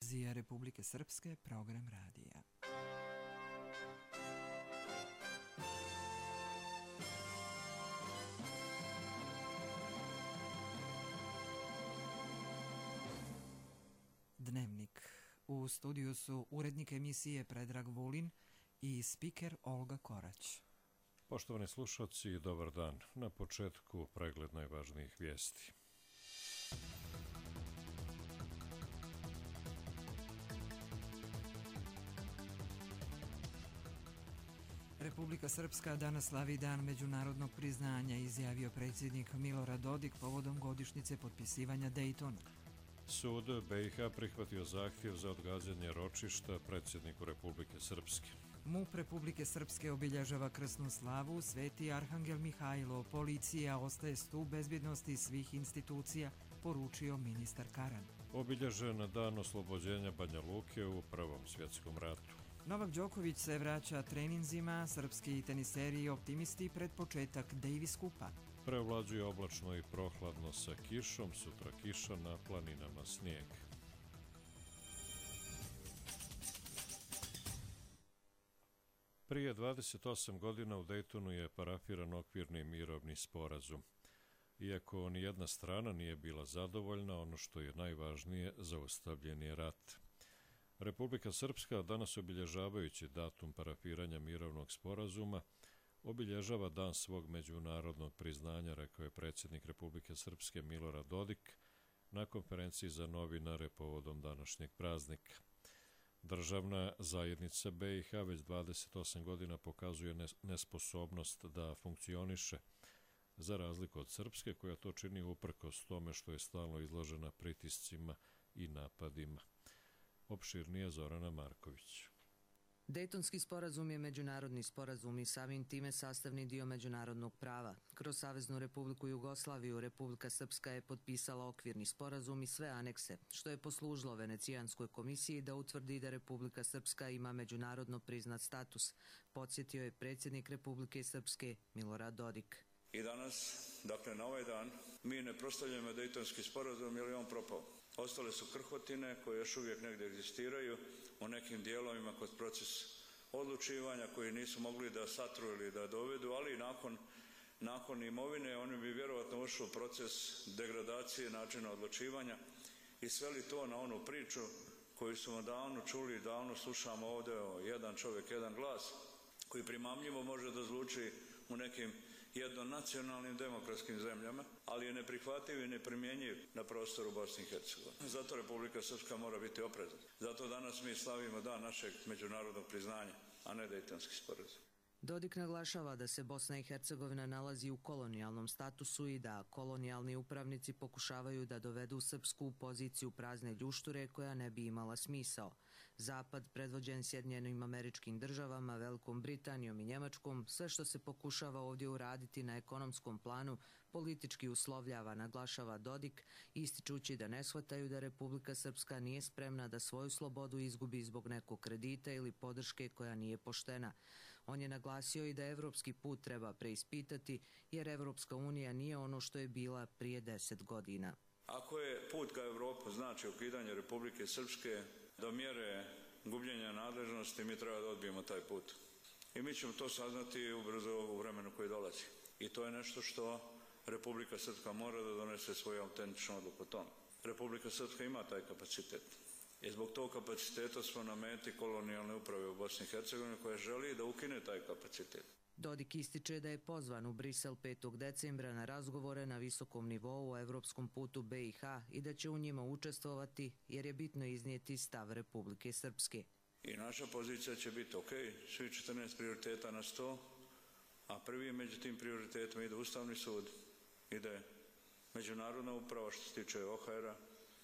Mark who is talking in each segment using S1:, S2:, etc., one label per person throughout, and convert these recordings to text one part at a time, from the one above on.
S1: televizija Republike Srpske, program radija. Dnevnik. U studiju su urednik emisije Predrag Vulin i spiker Olga Korać.
S2: Poštovani slušalci, dobar dan. Na početku pregled najvažnijih vijesti.
S1: Republika Srpska danas slavi dan međunarodnog priznanja, izjavio predsjednik Milorad Dodik povodom godišnjice potpisivanja Dejtona.
S2: Sud BiH prihvatio zahtjev za odgađanje ročišta predsjedniku Republike Srpske.
S1: MUP Republike Srpske obilježava krsnu slavu, Sveti Arhangel Mihajlo, policija ostaje stup bezbjednosti svih institucija, poručio ministar Karan.
S2: Obilježen dan oslobođenja Banja Luke u Prvom svjetskom ratu.
S1: Novak Đoković se vraća treninzima, srpski teniseri i optimisti pred početak Davis Kupa.
S2: Prevlađuje oblačno i prohladno sa kišom, sutra kiša, na planinama snijeg. Prije 28 godina u Dejtonu je parafiran okvirni mirovni sporazum. Iako nijedna strana nije bila zadovoljna, ono što je najvažnije, zaustavljen je rat. Republika Srpska, danas obilježavajući datum parafiranja mirovnog sporazuma, obilježava dan svog međunarodnog priznanja, rekao je predsjednik Republike Srpske Milorad Dodik na konferenciji za novinare povodom današnjeg praznika. Državna zajednica BiH već 28 godina pokazuje nesposobnost da funkcioniše, za razliku od Srpske, koja to čini uprkos tome što je stalno izložena pritiscima i napadima. Opširnije Zorana Marković.
S3: Dejtonski sporazum je međunarodni sporazum i samim time sastavni dio međunarodnog prava. Kroz Saveznu Republiku Jugoslaviju Republika Srpska je potpisala okvirni sporazum i sve anekse, što je poslužilo Venecijanskoj komisiji da utvrdi da Republika Srpska ima međunarodno priznat status, podsjetio je predsjednik Republike Srpske Milorad Dodik.
S4: I danas, dakle na ovaj dan, mi ne proslavljamo Dejtonski sporazum jer je on propao. Ostale su krhotine koje još uvijek negdje egzistiraju u nekim dijelovima kod proces odlučivanja koji nisu mogli da satru ili da dovedu, ali nakon imovine oni bi vjerovatno ušli u proces degradacije načina odlučivanja i sveli to na onu priču koju smo davno čuli, davno slušamo ovdje o jedan čovjek, jedan glas, koji primamljivo može da zvuči u nekim jednonacionalnim demokratskim zemljama, ali je neprihvatljiv i neprimjenjiv na prostoru Bosne i Hercegovine. Zato Republika Srpska mora biti oprezna. Zato danas mi slavimo dan našeg međunarodnog priznanja, a ne Dejtonski sporazum.
S3: Dodik naglašava da se Bosna i Hercegovina nalazi u kolonijalnom statusu i da kolonijalni upravnici pokušavaju da dovedu Srpsku u poziciju prazne ljušture koja ne bi imala smisao. Zapad, predvođen Sjedinjenim Američkim Državama, Velikom Britanijom i Njemačkom, sve što se pokušava ovdje uraditi na ekonomskom planu, politički uslovljava, naglašava Dodik, ističući da ne shvataju da Republika Srpska nije spremna da svoju slobodu izgubi zbog nekog kredita ili podrške koja nije poštena. On je naglasio i da evropski put treba preispitati, jer Evropska unija nije ono što je bila prije 10 godina.
S4: Ako je put ka Evropu znači ukidanje Republike Srpske do mjere gubljenja nadležnosti, mi treba da odbijemo taj put. I mi ćemo to saznati ubrzo u vremenu koji dolazi. I to je nešto što Republika Srpska mora da donese svoju autentičnu odluku o tome. Republika Srpska ima taj kapacitet. I zbog tog kapaciteta smo na meti kolonijalne uprave u Bosni i Hercegovini koja želi da ukine taj kapacitet.
S3: Dodik ističe da je pozvan u Brisel 5. decembra na razgovore na visokom nivou o evropskom putu BiH i da će u njima učestvovati jer je bitno iznijeti stav Republike Srpske.
S4: I naša pozicija će biti ok, svi 14 prioriteta na 100, a prvi među tim prioritetima ide Ustavni sud, ide međunarodna uprava što se tiče OHR-a,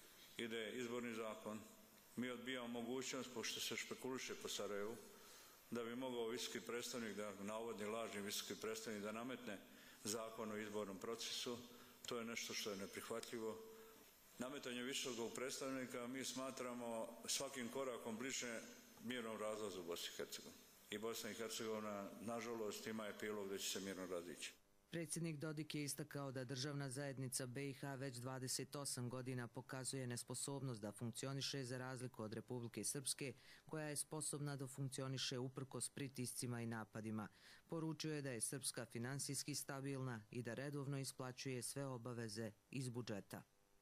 S4: ide izborni zakon. Mi odbijamo mogućnost, pošto se špekuliše po Sarajevu, da bi mogao visoki predstavnik, da navodni lažni visoki predstavnik, da nametne zakon o izbornom procesu. To je nešto što je neprihvatljivo. Nametanje visokog predstavnika mi smatramo svakim korakom bliže mirnom razlazu Bosne i Hercegovine. I Bosna i Hercegovina, nažalost, ima epilog da će se mirno razići.
S3: Predsjednik Dodik je istakao da državna zajednica BiH već 28 godina pokazuje nesposobnost da funkcioniše za razliku od Republike Srpske, koja je sposobna da funkcioniše uprkos pritiscima i napadima. Poručio je da je Srpska finansijski stabilna i da redovno isplaćuje sve obaveze iz budžeta.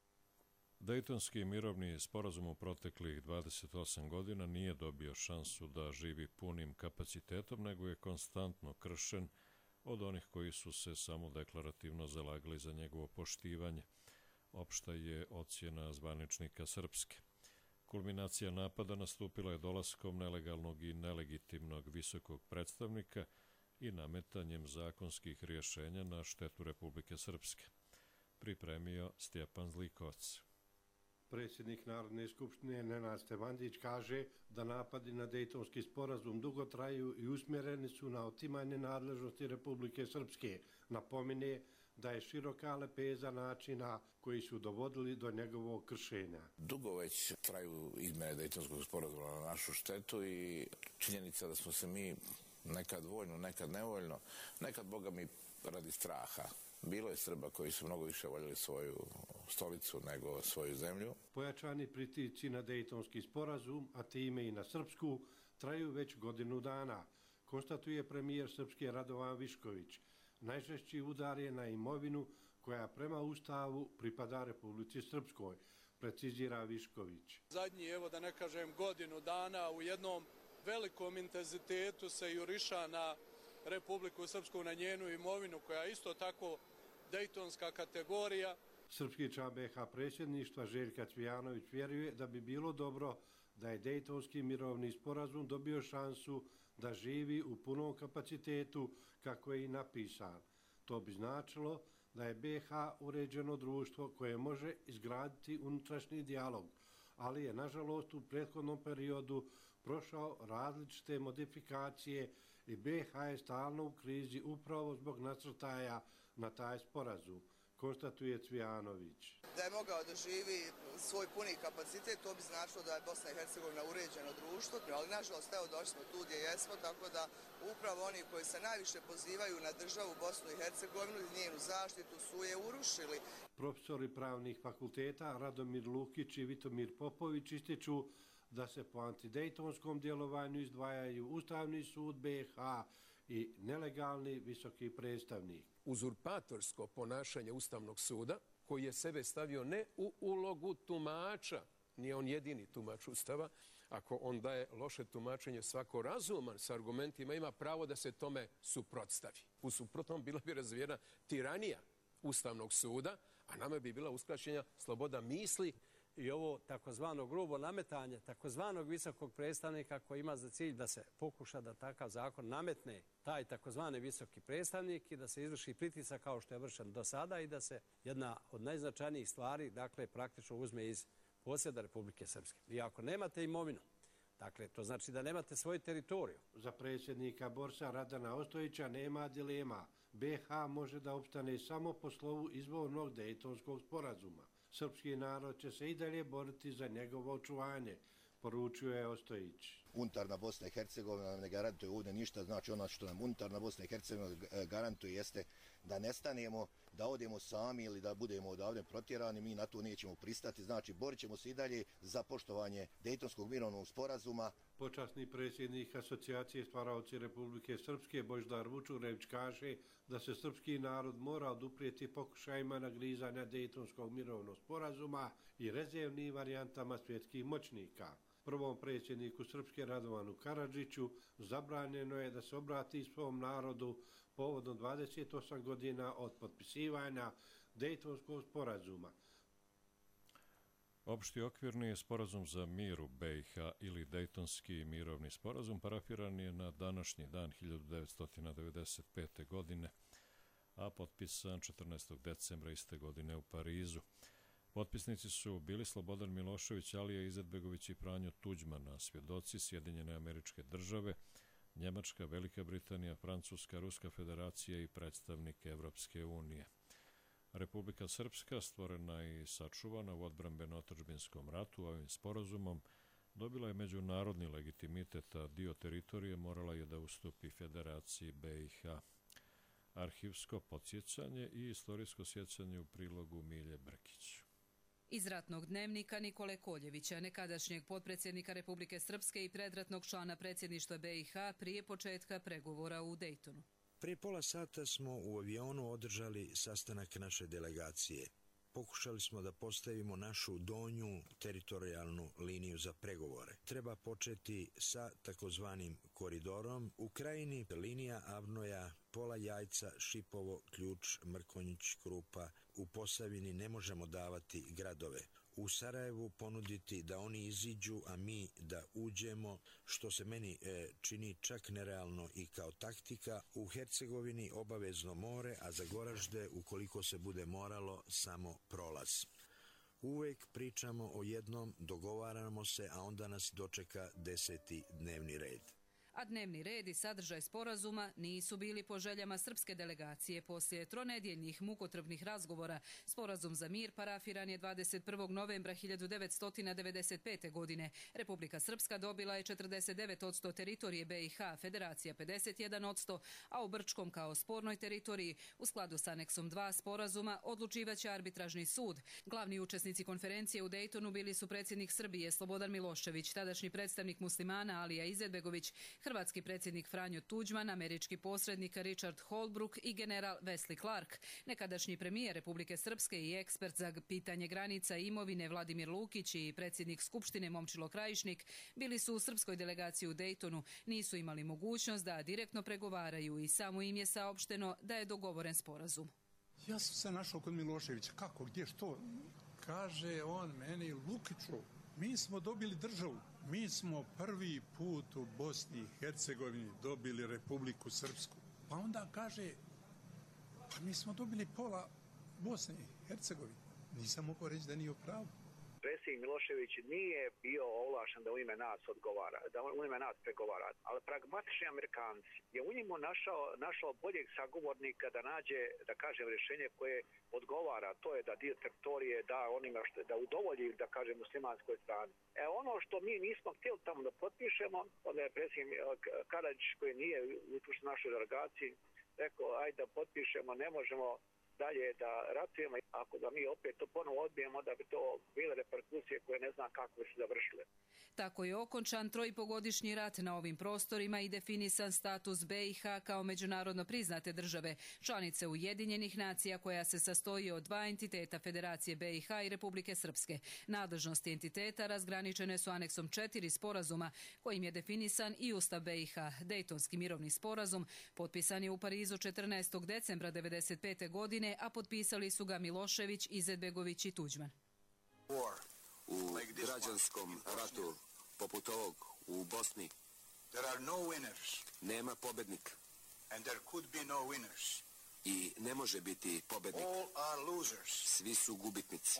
S2: Dejtonski mirovni sporazum u proteklih 28 godina nije dobio šansu da živi punim kapacitetom, nego je konstantno kršen od onih koji su se samo deklarativno zalagali za njegovo poštivanje. Opšta je ocjena zvaničnika Srpske. Kulminacija napada nastupila je dolaskom nelegalnog i nelegitimnog visokog predstavnika i nametanjem zakonskih rješenja na štetu Republike Srpske. Pripremio Stjepan Zlikovac.
S5: Predsjednik Narodne skupštine Nenad Stevandić kaže da napadi na Dejtonski sporazum dugo traju i usmjereni su na otimanje nadležnosti Republike Srpske. Napomene da je široka lepeza načina koji su dovodili do njegovog kršenja.
S6: Dugo već traju izmjene Dejtonskog sporazuma na našu štetu i činjenica da smo se mi nekad voljno, nekad nevoljno, nekad, boga mi, radi straha. Bilo je Srba koji su mnogo više voljeli svoju stolicu nego svoju zemlju.
S5: Pojačani pritisci na Dejtonski sporazum, a time i na Srpsku, traju već godinu dana, konstatuje premijer Srpske Radovan Višković. Najžešći udar je na imovinu koja prema Ustavu pripada Republici Srpskoj, precizira Višković.
S7: Zadnji, evo da ne kažem, godinu dana u jednom velikom intenzitetu se juriša na Republiku Srpsku, na njenu imovinu koja je isto tako dejtonska kategorija.
S5: Srpski član BiH predsjedništva Željka Cvijanović vjeruje da bi bilo dobro da je Dejtonski mirovni sporazum dobio šansu da živi u punom kapacitetu kako je i napisan. To bi značilo da je BiH uređeno društvo koje može izgraditi unutrašnji dijalog, ali je nažalost u prethodnom periodu prošao različite modifikacije i BiH je stalno u krizi upravo zbog nasrtaja na taj sporazum, konstatuje Cvijanović.
S8: Da je mogao da živi svoj puni kapacitet, to bi značilo da je Bosna i Hercegovina uređeno društvo, ali nažalost evo došli smo tu gdje jesmo, tako da upravo oni koji se najviše pozivaju na državu Bosnu i Hercegovinu i njenu zaštitu su je urušili.
S5: Profesori pravnih fakulteta Radomir Lukić i Vitomir Popović ističu da se po antidejtonskom djelovanju izdvajaju Ustavni sud BiH i nelegalni visoki predstavnik.
S9: Uzurpatorsko ponašanje Ustavnog suda, koji je sebe stavio ne u ulogu tumača, nije on jedini tumač Ustava, ako on daje loše tumačenje, svako razuman s argumentima ima pravo da se tome suprotstavi. U suprotnom bila bi razvijena tiranija Ustavnog suda, a nama bi bila uskraćena sloboda misli.
S10: I ovo takozvano grubo nametanje takozvanog visokog predstavnika koji ima za cilj da se pokuša da takav zakon nametne taj takozvani visoki predstavnik i da se izvrši pritisak kao što je vršen do sada i da se jedna od najznačajnijih stvari, dakle, praktično uzme iz posjeda Republike Srpske. I ako nemate imovinu, dakle, to znači da nemate svoju teritoriju.
S5: Za predsjednika Borsa Radana Ostojića nema dilema. BiH može da opstane samo po slovu izvornog Dejtonskog sporazuma. Srpski narod će se i dalje boriti za njegovo očuvanje, poručuje Ostojić.
S11: Unutarna Bosna i Hercegovina ne garantuje ovdje ništa, znači ono što nam unutarna Bosna i Hercegovina garantuje jeste da nestanemo, da odemo sami ili da budemo odavde protjerani, mi na to nećemo pristati, znači borit ćemo se i dalje za poštovanje Dejtonskog mirovnog sporazuma.
S5: Počasni predsjednik Asocijacije stvaraoci Republike Srpske Božidar Vučurević kaže da se srpski narod mora oduprijeti pokušajima nagrizanja Dejtonskog mirovnog sporazuma i rezervnim varijantama svjetskih moćnika. Prvom predsjedniku Srpske Radovanu Karadžiću zabranjeno je da se obrati svom narodu povodom 28 godina od potpisivanja Dejtonskog sporazuma.
S2: Opšti okvirni sporazum za mir u BiH ili Dejtonski mirovni sporazum parafiran je na današnji dan 1995. godine, a potpisan 14. decembra iste godine u Parizu. Potpisnici su bili Slobodan Milošević, Alija Izetbegović i Franjo Tuđman, a svjedoci Sjedinjene Američke Države, Njemačka, Velika Britanija, Francuska, Ruska federacija i predstavnik Evropske unije. Republika Srpska, stvorena i sačuvana u odbrambeno-otadžbinskom ratu, ovim sporazumom dobila je međunarodni legitimitet, a dio teritorije morala je da ustupi Federaciji BiH. arhivsko podsjećanje i istorijsko sjećanje u prilogu Milje Brkić.
S12: Iz ratnog dnevnika Nikole Koljevića, nekadašnjeg potpredsjednika Republike Srpske i predratnog člana predsjedništva BiH prije početka pregovora u Dejtonu.
S13: Prije pola sata smo u avionu održali sastanak naše delegacije. Pokušali smo da postavimo našu donju teritorijalnu liniju za pregovore. Treba početi sa takozvanim koridorom. U krajini linija Avnoja, Pola Jajca, Šipovo, Ključ, Mrkonjić, Krupa. U Posavini ne možemo davati gradove. U Sarajevu ponuditi da oni iziđu, a mi da uđemo, što se meni čini čak nerealno i kao taktika. U Hercegovini obavezno more, a za Goražde, ukoliko se bude moralo, samo prolaz. Uvek pričamo o jednom, dogovaramo se, a onda nas dočeka 10. dnevni red.
S12: A dnevni red i sadržaj sporazuma nisu bili po željama srpske delegacije. Poslije tronedjeljnih mukotrpnih razgovora, sporazum za mir parafiran je 21. novembra 1995. godine. Republika Srpska dobila je 49% teritorije BiH, Federacija 51%, a u Brčkom kao spornoj teritoriji u skladu s aneksom 2 sporazuma odlučivaće arbitražni sud. Glavni učesnici konferencije u Dejtonu bili su predsjednik Srbije Slobodan Milošević, tadašnji predstavnik muslimana Alija Izetbegović, hrvatski predsjednik Franjo Tuđman, američki posrednik Richard Holbrooke i general Wesley Clark, nekadašnji premijer Republike Srpske i ekspert za pitanje granica i imovine Vladimir Lukić i predsjednik Skupštine Momčilo Krajišnik bili su u srpskoj delegaciji u Dejtonu, nisu imali mogućnost da direktno pregovaraju i samo im je saopšteno da je dogovoren sporazum.
S14: Ja sam se našao kod Miloševića, kako, gdje, što? Kaže on meni, Lukiću, mi smo dobili državu. Mi smo prvi put u Bosni i Hercegovini dobili Republiku Srpsku. Pa onda kaže, pa mi smo dobili pola Bosne i Hercegovine. Nisam mogao reći da nije u pravu.
S15: Predsjednik Milošević nije bio ovlašten da u ime nas odgovara, da u ime nas pregovara, ali pragmatični Amerikanci je u njemu našao boljeg sagovornika da nađe, da kažem, rješenje koje odgovara, to je da dio teritorije da onima da udovolji, da kažem, muslimanskoj strani. Ono što mi nismo htjeli tamo da potpišemo, onda je predsjednik Karadžić, koji nije u našoj delegaciji, rekao, ajde da potpišemo, ne možemo dalje da ratujemo. Ako da mi opet to ponovo odbijemo, da bi to bile reperkusije koje ne znam kako bi se završile.
S12: Tako je okončan 3,5-godišnji rat na ovim prostorima i definisan status BiH kao međunarodno priznate države, članice Ujedinjenih nacija koja se sastoji od 2 entiteta Federacije BiH i Republike Srpske. Nadležnosti entiteta razgraničene su aneksom 4 sporazuma kojim je definisan i Ustav BiH. Dejtonski mirovni sporazum potpisan je u Parizu 14. decembra 1995. godine, a potpisali su ga Milošević, Izetbegović i Tuđman.
S16: U građanskom ratu poput ovog u Bosni nema pobednika i ne može biti pobednik. Svi su gubitnici.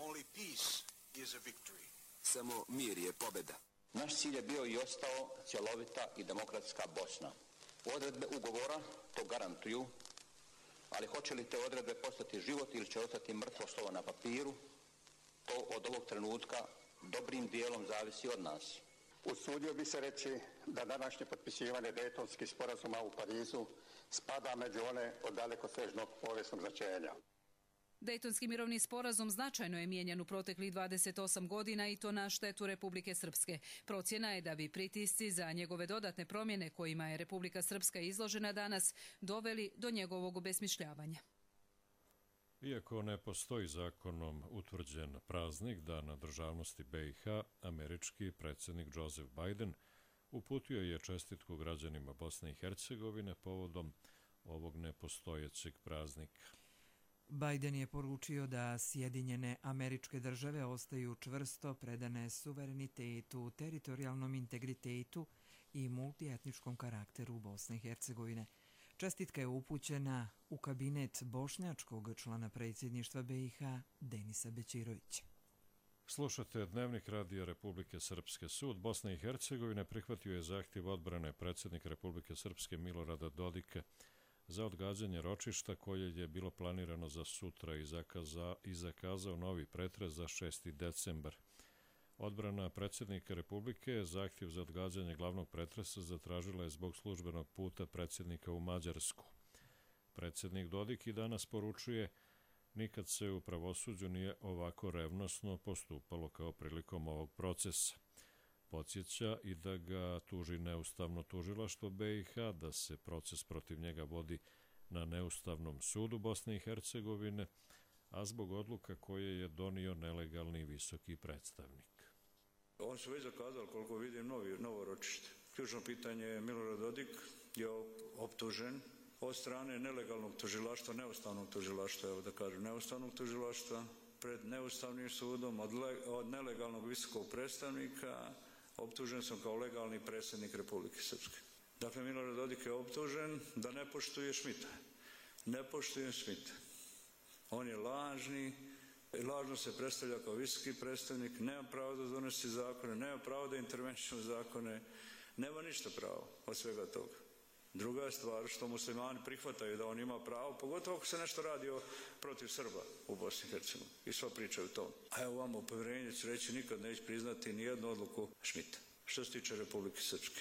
S16: Samo mir je pobeda.
S17: Naš cilj je bio i ostao cjelovita i demokratska Bosna. Odredbe ugovora to garantuju, ali hoće li te odredbe postati život ili će ostati mrtvo slovo na papiru, to od ovog trenutka dobrim dijelom zavisi od nas.
S18: Usudio bi se reći da današnje potpisivanje Dejtonskih sporazuma u Parizu spada među one od dalekosežnog povijesnog značenja.
S12: Dejtonski mirovni sporazum značajno je mijenjan u proteklih 28 godina i to na štetu Republike Srpske. Procjena je da bi pritisci za njegove dodatne promjene kojima je Republika Srpska izložena danas doveli do njegovog obesmišljavanja.
S2: Iako ne postoji zakonom utvrđen praznik Dana državnosti BiH, američki predsjednik Joseph Biden uputio je čestitku građanima Bosne i Hercegovine povodom ovog nepostojećeg praznika.
S1: Biden je poručio da Sjedinjene Američke Države ostaju čvrsto predane suverenitetu, teritorijalnom integritetu i multietničkom karakteru Bosne i Hercegovine. Čestitka je upućena u kabinet bošnjačkog člana predsjedništva BiH Denisa Bećirovića.
S2: Slušate Dnevnik radija Republike Srpske. Sud Bosne i Hercegovine prihvatio je zahtjev odbrane predsjednika Republike Srpske Milorada Dodika za odgađanje ročišta koje je bilo planirano za sutra i zakazao novi pretres za 6. decembar. Odbrana predsjednika Republike zahtjev za odgađanje glavnog pretresa zatražila je zbog službenog puta predsjednika u Mađarsku. Predsjednik Dodik i danas poručuje: nikad se u pravosuđu nije ovako revnosno postupalo kao prilikom ovog procesa. Podsjeća i da ga tuži neustavno tužilaštvo BiH, da se proces protiv njega vodi na Neustavnom sudu Bosne i Hercegovine, a zbog odluka koje je donio nelegalni visoki predstavnik.
S4: On su već zakazali, koliko vidim, novo ročište. Ključno pitanje je Milorad Dodik je optužen od strane nelegalnog tužilaštva, neustavnog tužilaštva, evo da kažem neustavnog tužilaštva, pred Neustavnim sudom od nelegalnog visokog predstavnika, optužen sam kao legalni predsjednik Republike Srpske. Dakle, Milorad Dodik je optužen da ne poštuje Šmita. Ne poštuje Šmita. On je lažno se predstavlja kao visoki predstavnik, nema pravo da donosi zakone, nema pravo da interveniše u zakone, nema ništa pravo od svega toga. Druga je stvar što muslimani prihvataju da on ima pravo, pogotovo ako se nešto radi protiv Srba u Bosni i Hercegovini. I sva pričaju o tom. A evo vam u povjerenju ću reći, nikad neće priznati ni jednu odluku Šmita. Što se tiče Republike Srpske.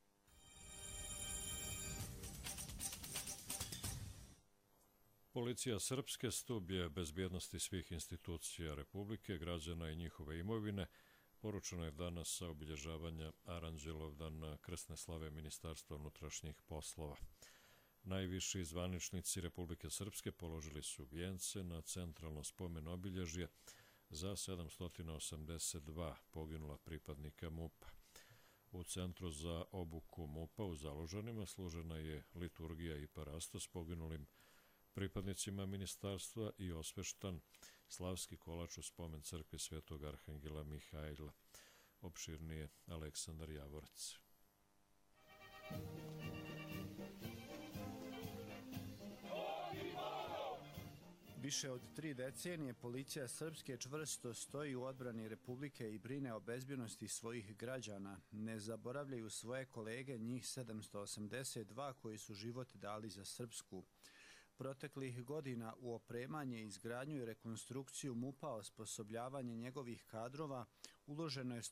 S2: Policija Srpske stub je bezbjednosti svih institucija Republike, građana i njihove imovine. Poručeno je danas sa obilježavanja Aranđelovdana krsne slave Ministarstva unutrašnjih poslova. Najviši zvaničnici Republike Srpske položili su vijence na centralno spomen obilježje za 782 poginula pripadnika MUP-a. U Centru za obuku MUP-a u Založanima služena je liturgija i parasto s poginulim pripadnicima ministarstva i osveštan slavski kolač u spomen crkve Svetog Arhangela Mihajla. Opširnije Aleksandar Javorac.
S19: Više od 3 decenije policija Srpske čvrsto stoji u odbrani Republike i brine o bezbjednosti svojih građana. Ne zaboravljaju svoje kolege, njih 782 koji su život dali za Srpsku. Proteklih godina u opremanje, izgradnju i rekonstrukciju MUP-a, osposobljavanje njegovih kadrova uloženo je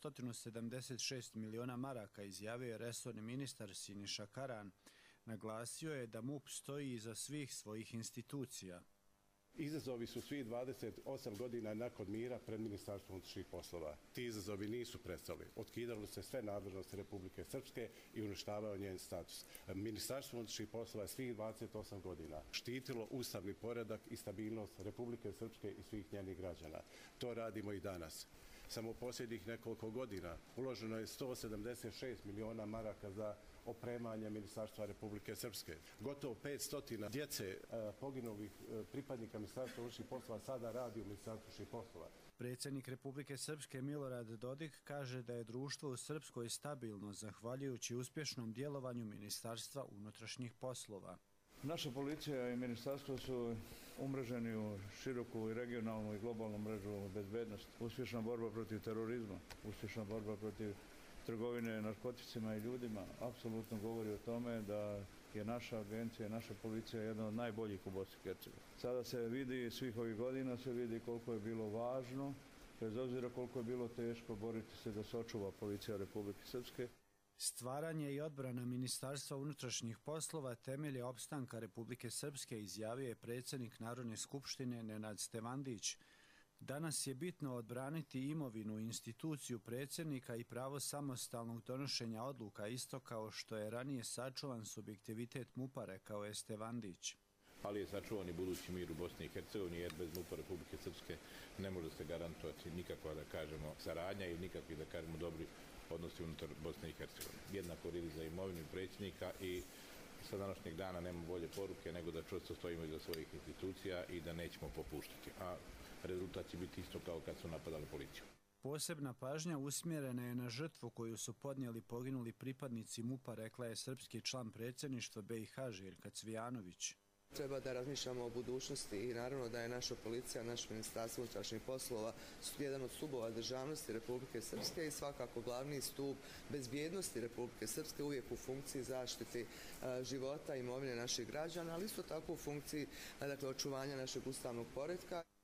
S19: 176 miliona maraka, izjavio je resorni ministar Siniša Karan. Naglasio je da MUP stoji iza svih svojih institucija.
S5: Izazovi su svi 28 godina nakon mira pred Ministarstvom unutrašnjih poslova. Ti izazovi nisu prestali. Otkidalo se sve nadležnosti Republike Srpske i uništavao njen status. Ministarstvo unutrašnjih poslova je svih 28 godina štitilo ustavni poredak i stabilnost Republike Srpske i svih njenih građana. To radimo i danas. Samo u posljednjih nekoliko godina uloženo je 176 miliona maraka za opremanje Ministarstva Republike Srpske. Gotovo 500 djece poginulih pripadnika Ministarstva unutrašnjih poslova sada radi u Ministarstvu unutrašnjih poslova.
S19: Predsjednik Republike Srpske Milorad Dodik kaže da je društvo u Srpskoj stabilno zahvaljujući uspješnom djelovanju Ministarstva unutrašnjih poslova.
S20: Naša policija i ministarstvo su umreženi u široku i regionalnu i globalnu mrežu bezbednosti. Uspješna borba protiv terorizma, uspješna borba protiv trgovine narkoticima i ljudima apsolutno govori o tome da je naša agencija, naša policija jedna od najboljih u Bosni i Hercegovini. Sada se vidi, svih ovih godina se vidi koliko je bilo važno, bez obzira koliko je bilo teško boriti se da se očuva policija Republike Srpske.
S19: Stvaranje i odbrana Ministarstva unutrašnjih poslova temelje opstanka Republike Srpske, izjavio je predsjednik Narodne skupštine Nenad Stevandić. Danas je bitno odbraniti imovinu, instituciju predsjednika i pravo samostalnog donošenja odluka, isto kao što je ranije sačuvan subjektivitet MUP-a, rekao je Stevandić.
S6: Ali je sačuvan i budući mir u Bosni i Hercegovini, jer bez MUP-a Republike Srpske ne može se garantovati nikakva, da kažemo, saradnja i nikakvi, da kažemo, dobri odnosi unutar Bosne i Hercegovine. Jednako vrijedi za imovinu predsjednika i sa današnjeg dana nema bolje poruke nego da čvrsto stojimo iza svojih institucija i da nećemo popuštati. A rezultat će biti isto kao kad su napadali policiju.
S19: Posebna pažnja usmjerena je na žrtvu koju su podnijeli poginuli pripadnici MUP-a, rekla je srpski član predsjedništva BiH Željka Cvijanović.
S8: Treba da razmišljamo o budućnosti i naravno da je naša policija, naš Ministarstvo unutrašnjih poslova jedan od stubova državnosti Republike Srpske i svakako glavni stup bezbjednosti Republike Srpske, uvijek u funkciji zaštiti života i imovine naših građana, ali isto tako u funkciji očuvanja našeg ustavnog poretka.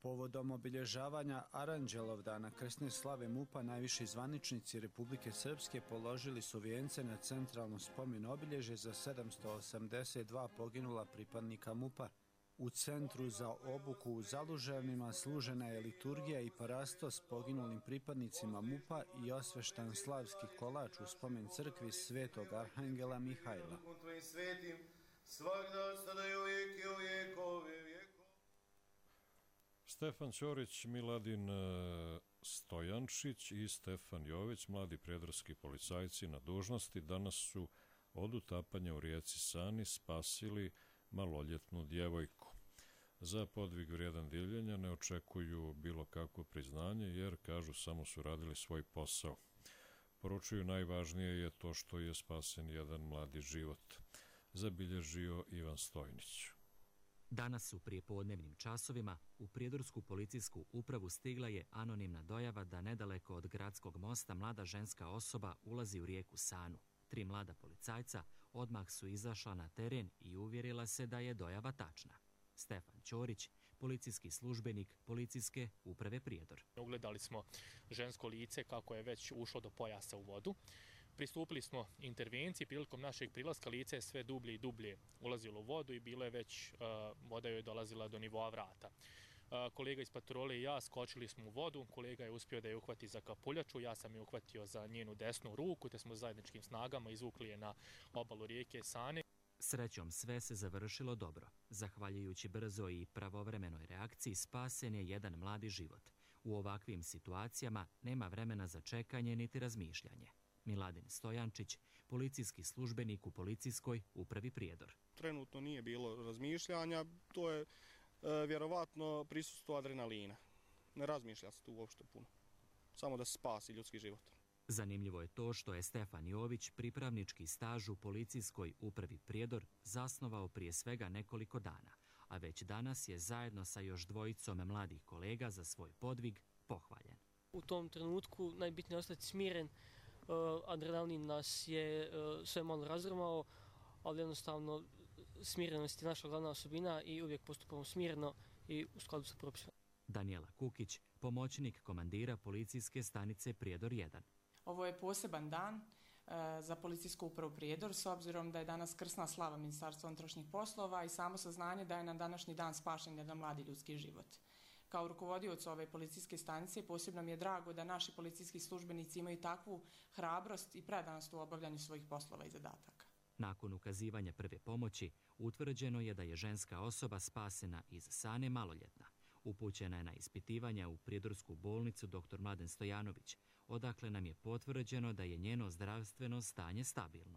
S19: Povodom obilježavanja Aranđelovdana krsne slave MUP-a najviši zvaničnici Republike Srpske položili su vijence na centralno spomen obilježje za 782 poginula pripadnika MUP-a. U centru za obuku u Zalužanima služena je liturgija i parastos poginulim pripadnicima MUP-a i osveštan slavski kolač u spomen crkvi Svetog Arhangela Mihajla.
S2: Stefan Ćorić, Miladin Stojančić i Stefan Jović, mladi prijedorski policajci na dužnosti, danas su od utapanja u rijeci Sani spasili maloljetnu djevojku. Za podvig vrijedan divljenja ne očekuju bilo kakvo priznanje jer, kažu, samo su radili svoj posao. Poručuju, najvažnije je to što je spasen jedan mladi život, zabilježio Ivan Stojnić.
S21: Danas u prijepodnevnim časovima u Prijedorsku policijsku upravu stigla je anonimna dojava da nedaleko od gradskog mosta mlada ženska osoba ulazi u rijeku Sanu. 3 mlada policajca odmah su izašla na teren i uvjerila se da je dojava tačna. Stefan Ćorić, policijski službenik policijske uprave Prijedor.
S22: Ugledali smo žensko lice kako je već ušlo do pojasa u vodu. Pristupili smo intervenciji, prilikom našeg prilaska lice je sve dublje i dublje ulazilo u vodu i bilo je već, voda joj je dolazila do nivoa vrata. Kolega iz patrole i ja skočili smo u vodu, kolega je uspio da je uhvati za kapuljaču, ja sam je uhvatio za njenu desnu ruku, te smo zajedničkim snagama izvukli je na obalu rijeke Sane.
S21: Srećom sve se završilo dobro. Zahvaljujući brzoj i pravovremenoj reakciji spasen je jedan mladi život. U ovakvim situacijama nema vremena za čekanje niti razmišljanje. Miladin Stojančić, policijski službenik u policijskoj upravi Prijedor.
S23: Trenutno nije bilo razmišljanja, to je vjerovatno prisustvo adrenalina. Ne razmišlja se tu uopšte puno. Samo da se spasi ljudski život.
S21: Zanimljivo je to što je Stefan Jović pripravnički staž u policijskoj upravi Prijedor zasnovao prije svega nekoliko dana, a već danas je zajedno sa još dvojicom mladih kolega za svoj podvig pohvaljen.
S24: U tom trenutku najbitnije je ostati smiren. Adrenalin nas je sve malo razrmao, ali jednostavno smirenost je naša glavna osobina i uvijek postupamo smireno i u skladu sa propisima.
S21: Danijela Kukić, pomoćnik komandira policijske stanice Prijedor 1.
S25: Ovo je poseban dan za policijsku upravu Prijedor s obzirom da je danas krsna slava Ministarstva unutrašnjih poslova i samo saznanje da je na današnji dan spašen jedan mladi ljudski život. Kao rukovodioc ove policijske stanice posebno mi je drago da naši policijski službenici imaju takvu hrabrost i predanost u obavljanju svojih poslova i zadataka.
S21: Nakon ukazivanja prve pomoći utvrđeno je da je ženska osoba spasena iz Sane maloljetna. Upućena je na ispitivanja u Prijedorsku bolnicu dr. Mladen Stojanović, odakle nam je potvrđeno da je njeno zdravstveno stanje stabilno.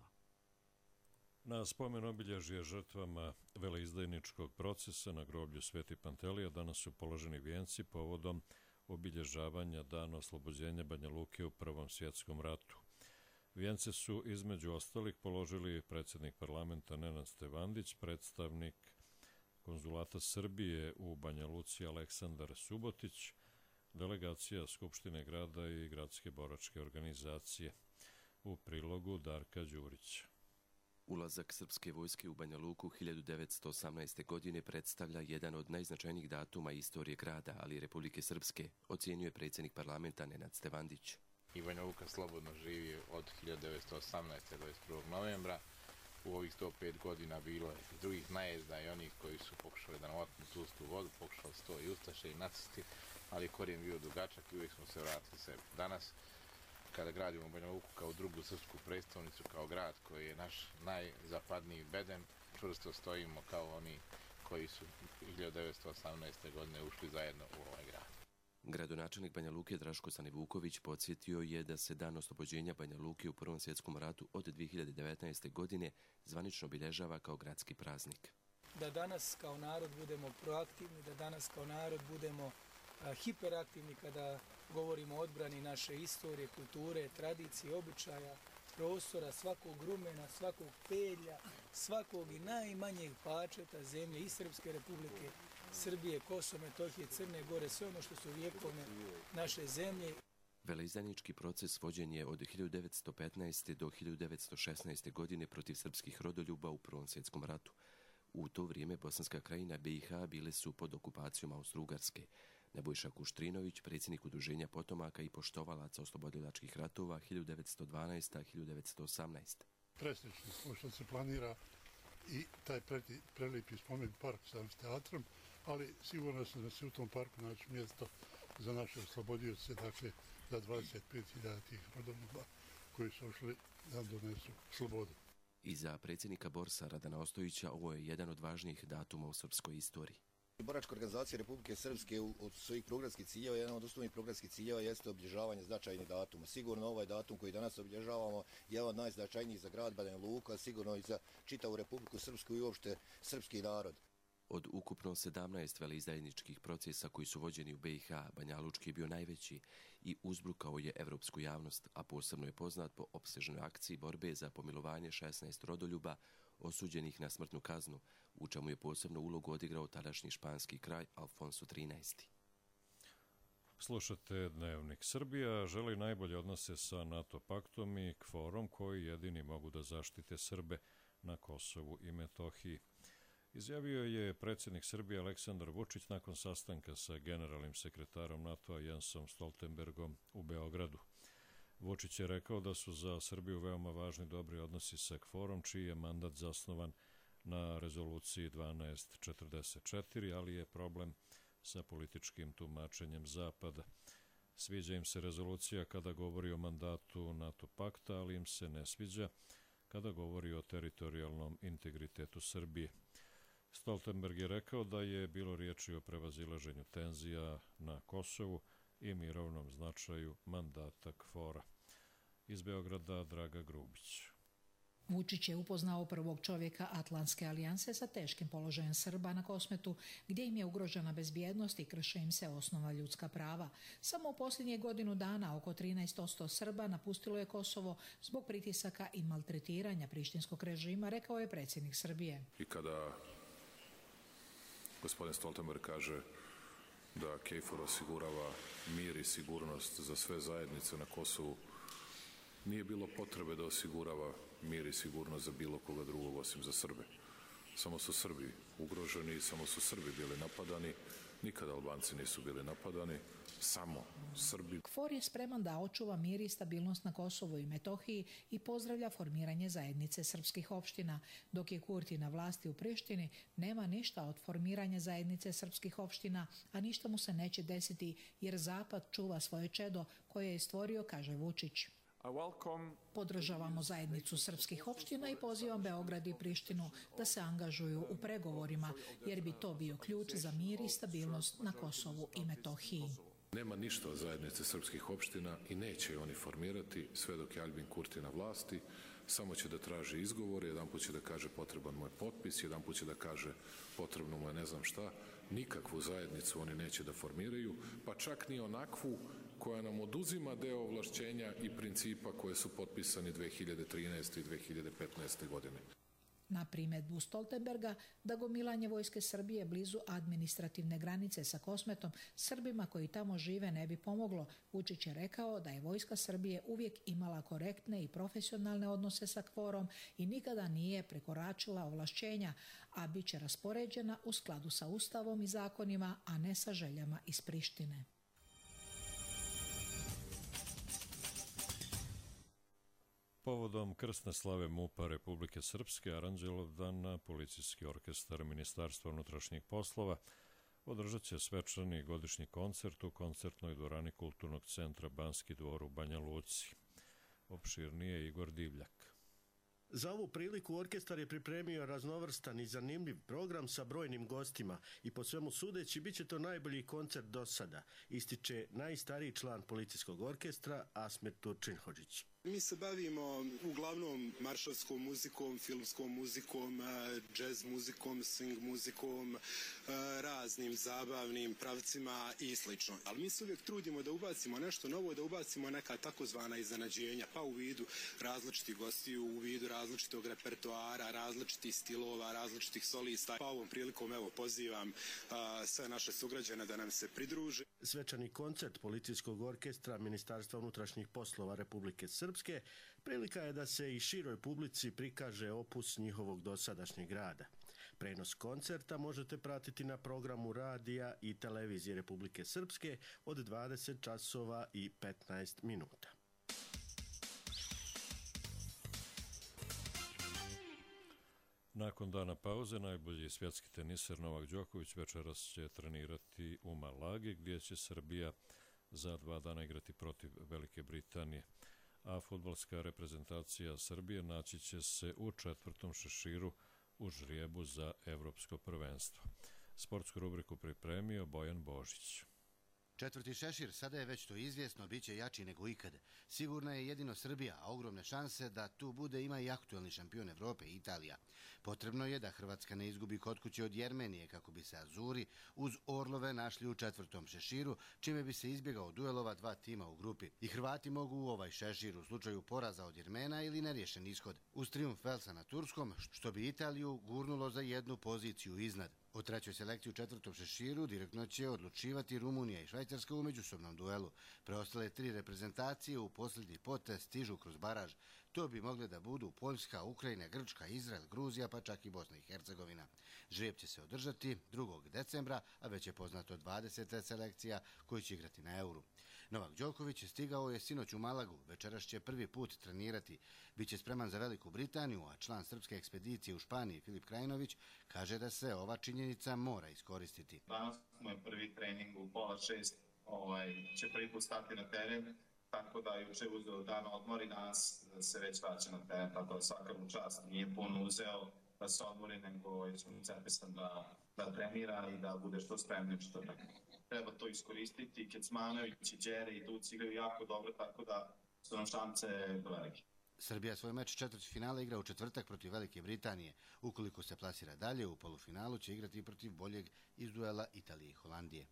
S2: Na spomen obilježje žrtvama veleizdajničkog procesa na groblju Sveti Pantelija danas su položeni vijenci povodom obilježavanja dana oslobođenja Banja Luke u Prvom svjetskom ratu. Vijence su između ostalih položili predsjednik parlamenta Nenad Stevandić, predstavnik konzulata Srbije u Banja Luci Aleksandar Subotić, delegacija Skupštine grada i gradske boračke organizacije. U prilogu Darka Đurić.
S26: Ulazak srpske vojske u Banja Luku 1918. godine predstavlja jedan od najznačajnijih datuma istorije grada, ali i Republike Srpske, ocjenjuje predsjednik parlamenta Nenad Stevandić.
S27: I Banja Luka slobodno živi od 1918. do 21. novembra. U ovih 105 godina bilo je drugih najezda i onih koji su pokušali da navatnu tu vodu, pokušali su to i ustaše i nacisti, ali korijen bio dugačak i uvijek smo se vratili sebi. Danas, kada gradimo Banja Luku kao drugu srpsku predstavnicu, kao grad koji je naš najzapadniji bedem, čvrsto stojimo kao oni koji su 1918. godine ušli zajedno u ovaj grad.
S26: Gradonačelnik Banja Luke Draško Stanivuković podsjetio je da se dan oslobođenja Banja Luke u Prvom svjetskom ratu od 2019. godine zvanično obilježava kao gradski praznik.
S28: Da danas kao narod budemo proaktivni, da danas kao narod budemo hiperaktivni kada govorimo o odbrani naše istorije, kulture, tradicije, običaja, prostora, svakog rumena, svakog pelja, svakog i najmanjeg pačeta zemlje i Srpske republike, Srbije, Kosova, Metohije, Crne Gore, sve ono što su vjekovne naše zemlje.
S26: Veleizdajnički proces vođen je od 1915. do 1916. godine protiv srpskih rodoljuba u Prvom svjetskom ratu. U to vrijeme Bosanska krajina BiH bile su pod okupacijom Austro-Ugarske. Nebojša Kuštrinović, predsjednik Udruženja potomaka i poštovalaca oslobodilačkih ratova 1912-1918.
S3: Presrećni smo što se planira i taj prelijepi spomen park sa amfiteatrom, ali sigurno sam da se u tom parku naći mjesto za naše oslobodioce, dakle za 25.000 tih rodoljuba koji su ošli da donesu slobodu.
S26: I za predsjednika Borsa Radana Ostojića ovo je jedan od važnijih datuma u srpskoj istoriji.
S7: Boračka organizacija Republike Srpske od svojih programskih ciljeva, jedan od osnovnih programskih ciljeva jeste obilježavanje značajnih datuma. Sigurno ovaj datum koji danas obilježavamo je jedan od najznačajnijih za grad Banja Luku, a sigurno i za čitavu Republiku Srpsku i uopšte srpski narod.
S26: Od ukupno 17 veleizdajničkih procesa koji su vođeni u BiH, Banja Lučki je bio najveći i uzbrukao je evropsku javnost, a posebno je poznat po opsežnoj akciji borbe za pomilovanje 16 rodoljuba osuđenih na smrtnu kaznu, u čemu je posebnu ulogu odigrao tadašnji španski kralj Alfonso XIII.
S2: Slušate Dnevnik. Srbija želi najbolje odnose sa NATO paktom i KFOR-om koji jedini mogu da zaštite Srbe na Kosovu i Metohiji. Izjavio je predsjednik Srbije Aleksandar Vučić nakon sastanka sa generalnim sekretarom NATO-a Jensom Stoltenbergom u Beogradu. Vučić je rekao da su za Srbiju veoma važni dobri odnosi sa KFOR-om, čiji je mandat zasnovan na rezoluciji 1244, ali je problem sa političkim tumačenjem Zapada. Sviđa im se rezolucija kada govori o mandatu NATO pakta, ali im se ne sviđa kada govori o teritorijalnom integritetu Srbije. Stoltenberg je rekao da je bilo riječi o prevazilaženju tenzija na Kosovu i mirovnom značaju mandata KFOR-a. Iz Beograda Draga Grubić.
S9: Vučić je upoznao prvog čovjeka Atlantske alijanse sa teškim položajem Srba na Kosmetu, gdje im je ugrožena bezbjednost i krše im se osnovna ljudska prava. Samo u posljednje godinu dana oko 13% Srba napustilo je Kosovo zbog pritisaka i maltretiranja prištinskog režima, rekao je predsjednik Srbije.
S10: I kada gospodin Stoltenberg kaže da KFOR osigurava mir i sigurnost za sve zajednice na Kosovu, nije bilo potrebe da osigurava mir i sigurnost za bilo koga drugog osim za Srbe. Samo su Srbi ugroženi, samo su Srbi bili napadani, nikada Albanci nisu bili napadani, samo Srbi.
S9: KFOR je spreman da očuva mir i stabilnost na Kosovu i Metohiji i pozdravlja formiranje zajednice srpskih opština. Dok je Kurti na vlasti u Prištini, nema ništa od formiranja zajednice srpskih opština, a ništa mu se neće desiti jer Zapad čuva svoje čedo koje je stvorio, kaže Vučić. Podržavamo zajednicu srpskih opština i pozivam Beograd i Prištinu da se angažuju u pregovorima, jer bi to bio ključ za mir i stabilnost na Kosovu i Metohiji.
S10: Nema ništa od zajednice srpskih opština i neće je oni formirati sve dok je Albin Kurti na vlasti. Samo će da traži izgovore, jedanput će da kaže potreban mu je potpis, jedanput će da kaže potrebno mu je ne znam šta. Nikakvu zajednicu oni neće da formiraju, pa čak ni onakvu koja nam oduzima deo ovlašćenja i principa koje su potpisani 2013. i 2015. godine.
S9: Na primjedbu Stoltenberga da gomilanje vojske Srbije blizu administrativne granice sa Kosmetom Srbima koji tamo žive ne bi pomoglo, Vučić je rekao da je vojska Srbije uvijek imala korektne i profesionalne odnose sa KFOR-om i nikada nije prekoračila ovlašćenja, a bit će raspoređena u skladu sa Ustavom i zakonima, a ne sa željama iz Prištine.
S2: Povodom krsne slave MUP-a Republike Srpske, Aranđelovdan, policijski orkestar Ministarstva unutrašnjih poslova održat će svečani godišnji koncert u koncertnoj dvorani Kulturnog centra Banski dvor u Banja Luci. Opširnije Igor Divljak.
S11: Za ovu priliku orkestar je pripremio raznovrstan i zanimljiv program sa brojnim gostima i po svemu sudeći bit će to najbolji koncert do sada, ističe najstariji član policijskog orkestra Asmir Turčin-Hodžić.
S13: Mi se bavimo uglavnom maršalskom muzikom, filmskom muzikom, džez muzikom, swing muzikom, raznim zabavnim pravcima i slično. Ali mi se uvijek trudimo da ubacimo nešto novo, da ubacimo neka takozvana iznenađenja, pa u vidu različitih gostiju, u vidu različitog repertoara, različitih stilova, različitih solista. Pa ovom prilikom evo pozivam sve naše sugrađane da nam se pridruže.
S11: Svečani koncert policijskog orkestra Ministarstva unutrašnjih poslova Republike Srpske prilika je da se i široj publici prikaže opus njihovog dosadašnjeg rada. Prenos koncerta možete pratiti na programu radija i televizije Republike Srpske od 20 časova i 15 minuta.
S2: Nakon dana pauze, najbolji svjetski teniser Novak Đoković večeras će trenirati u Malagi, gdje će Srbija za 2 dana igrati protiv Velike Britanije, a fudbalska reprezentacija Srbije naći će se u 4. šeširu u žrijebu za evropsko prvenstvo. Sportsku rubriku pripremio Bojan Božić.
S1: 4. šešir, sada je već to izvjesno, bit će jači nego ikad. Sigurna je jedino Srbija, a ogromne šanse da tu bude ima i aktuelni šampion Evrope, Italija. Potrebno je da Hrvatska ne izgubi kod kuće od Jermenije kako bi se Azuri uz Orlove našli u 4. šeširu, čime bi se izbjegao duelova 2 tima u grupi. I Hrvati mogu u ovaj šešir u slučaju poraza od Jermena ili neriješen ishod. Uz trijumf Velsa na turskom, što bi Italiju gurnulo za 1 poziciju iznad. O 3. selekciji u 4. šeširu direktno će odlučivati Rumunija i Švajcarska u međusobnom duelu. Preostale 3 reprezentacije u posljednji potez stižu kroz baraž. To bi mogle da budu Poljska, Ukrajina, Grčka, Izrael, Gruzija, pa čak i Bosna i Hercegovina. Žrijeb će se održati 2. decembra, a već je poznato 20. selekcija koji će igrati na Euru. Novak Đoković stigao je sinoć u Malagu, večeras će prvi put trenirati. Biće spreman za Veliku Britaniju, a član srpske ekspedicije u Španiji Filip Krajinović kaže da se ova činjenica mora iskoristiti.
S4: Danas moj prvi trening u 5:30, će prvi put stati na teren, tako da juče uzeo dan odmor i danas se već vraća na teren, tako da svaka mu čast nije puno uzeo da se odmori, nego je zapisan da trenira i da bude što spremniji što treba to iskoristiti. Kecmanović i Đere i Duc igraju jako dobro, tako da su nam šanse velike.
S1: Srbija svoj meč četvrtfinala igra u četvrtak protiv Velike Britanije. Ukoliko se plasira dalje, u polufinalu će igrati protiv boljeg iz duela Italije i Holandije.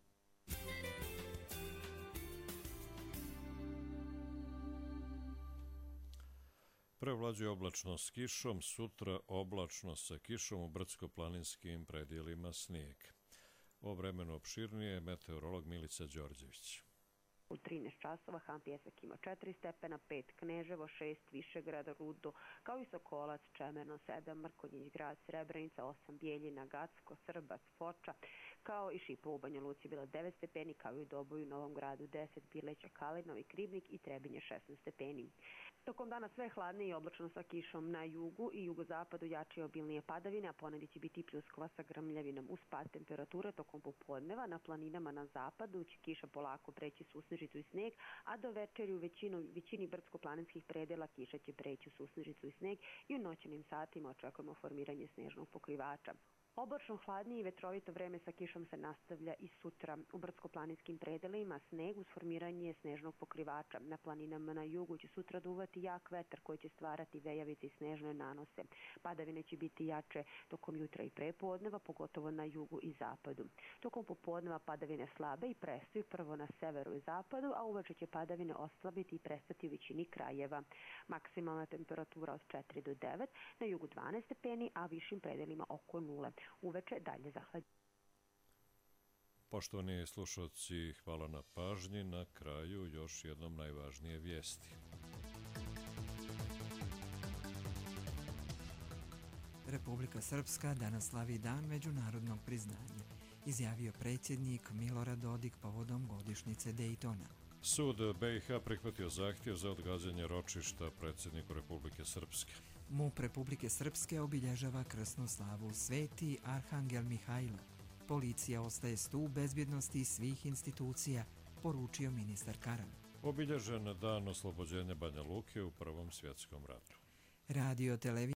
S2: Prevlađuje oblačno s kišom, sutra oblačno sa kišom, u brdsko-planinskim predjelima snijeg. O vremenu opširnije meteorolog Milica Đorđević.
S12: U 13 časova Han Pjesak ima 4 stepena, 5 Kneževo, 6 Višegrad, Rudo, kao i Sokolac, Čemerno, 7 Mrkonjić Grad, Srebrenica, 8 Bijeljina, Gacko, Srbac, Foča, kao i Šipa u Banja Luci bila 9 stepeni, kao i u Doboju, Novom Gradu 10, Bileća, Kalinovi, Kribnik i Trebinje 16 stepeni. Tokom dana sve hladnije i oblačno sa kišom na jugu i jugozapadu, jače obilnije padavine, a ponedje će biti pljuskova sa grmljavinom. Uz pad temperature tokom popodneva na planinama na zapadu će kiša polako preći susnežicu i sneg, a do večeri u većini brdsko-planinskih predela kiša će preći u susnežicu i sneg i u noćnim satima očekujemo formiranje snežnog pokrivača. Oblačno hladnije i vetrovito vreme sa kišom se nastavlja i sutra. U brdsko-planinskim predelima sneg uz formiranje snežnog pokrivača. Na planinama na jugu će sutra duvati jak vetar koji će stvarati vejavice i snežne nanose. Padavine će biti jače tokom jutra i prepodneva, pogotovo na jugu i zapadu. Tokom popodneva padavine slabe i prestaju prvo na severu i zapadu, a uveče će padavine oslabiti i prestati u većini krajeva. Maksimalna temperatura od 4 do 9, na jugu 12 stepeni, a višim predelima oko 0. Uveče dalje zahlađenje.
S2: Poštovani slušalci, hvala na pažnji. Na kraju još jednom najvažnije vijesti.
S14: Republika Srpska danas slavi dan međunarodnog priznanja, izjavio predsjednik Milorad Dodik povodom godišnjice Dejtona.
S2: Sud BiH prihvatio zahtjev za odgađanje ročišta predsjedniku Republike Srpske.
S14: MUP Republike Srpske obilježava krsnu slavu Sveti Arhangel Mihajlo. Policija ostaje stup bezbjednosti svih institucija, poručio ministar Karan.
S2: Obilježen dan oslobođenja Banja Luke u Prvom svjetskom ratu.
S14: Radio televizija